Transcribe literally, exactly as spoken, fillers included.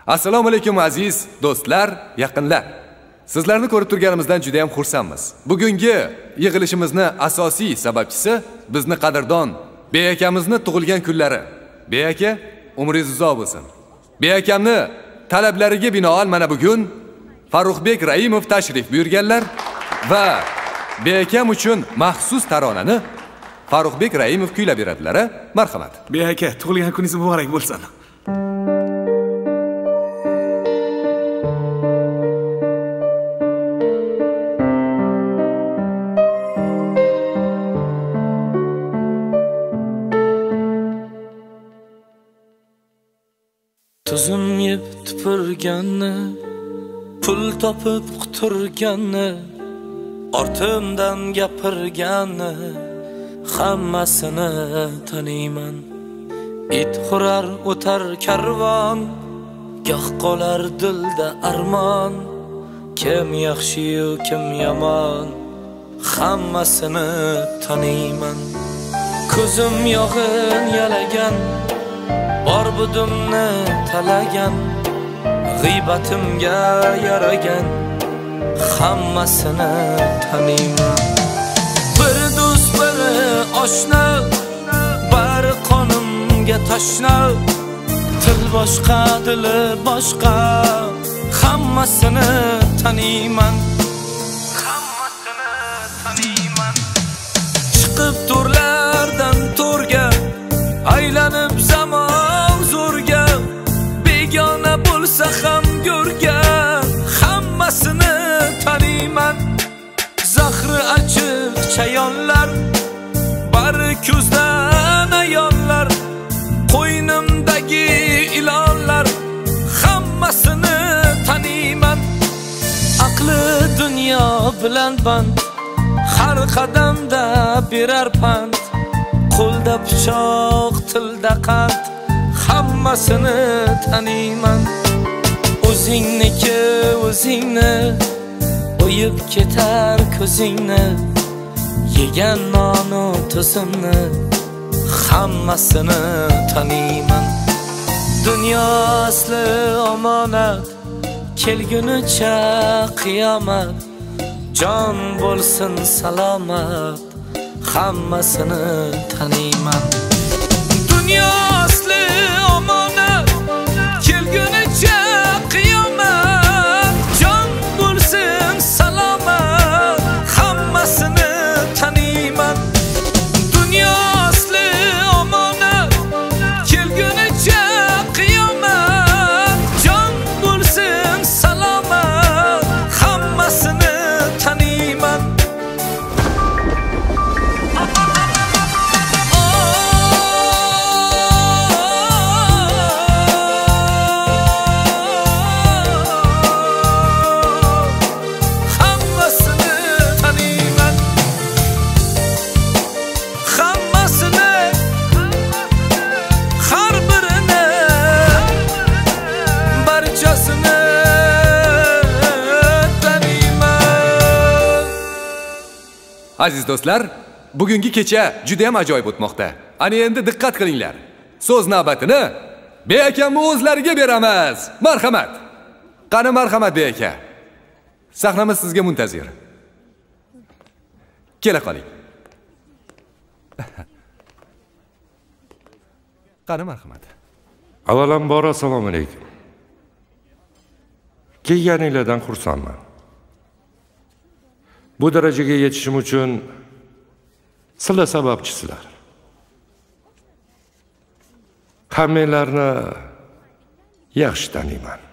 Assalomu alaykum aziz do'stlar, yaqinlar. Sizlarni ko'rib turganimizdan juda ham xursandmiz. Bugungi yig'ilishimizni asosiy sababchisi bizni qadrdon Beakamizni tug'ilgan kunlari. Beaka, umringiz uzoq bo'lsin. Beakamni talablariga binoan mana bugun Farruxbek Raimov tashrif buyurganlar va Beakam uchun maxsus taronani Farruxbek Raimov kuylab beradilar. Marhamat. Beaka, tug'ilgan kuningiz muborak bo'lsin. Tuzum yeb tupurganni, pul topib quturganni, ortimdan gapirganni, hammasini taniyman. It xurar o'tar karvon, goh qolar dilda armon. Kim yaxshi-yu kim yomon, hammasini taniyman. Ko'zim yog'in yalagan, bor budimni talagan, g'iybatimga yaragan, hammasini taniyman. Bir do'st biri oshna, bari qonimga tashna, til boshqa dili boshqa, hammasini taniyman. Hammasini taniyman. Chiqib to'rlardan to'rga, aylanib zamon zo'rga, begona bo'lsa ham go'rga, hammasini taniyman. Zahri achchiq chayonlar, bari ko'zdan ayonlar, qo'ynimdagi ilonlar, hammasini taniyman. Aqli dunyo bilan band, har qadamda berar pand, qo'lda pichoq, tilda qand, hammasini taniyman. O'zingniki o'zingni, o'yib ketar ko'zingni, yegan nonu tuzimni, hammasini taniyman. Dunyo asli omonat, kelgunicha qiyomat, jon bo'lsin salomat, hammasini taniyman. Dunyo asli omonat, kelgunicha qiyomat, jon bo'lsin salomat, hammasini taniyman. Dunyo asli omonat, kelgunicha qiyomat, jon bo'lsin salomat, hammasini taniyman. Aziz do'stlar, bugungi kecha juda ham ajoyib o'tmoqda. Ana endi diqqat qilinglar. So'z navbatini Beakamni o'zlariga beramiz. Marhamat. Qani marhamat Beaka. Sahnamiz sizga muntazir. Kela qoling. Qani marhamat. Avvalambor assalomu alaykum. Kelganinglardan xursandman. Bu darajaga yetishim uchun sizlar sababchisizlar. Hammanglarni yaxshi taniyman.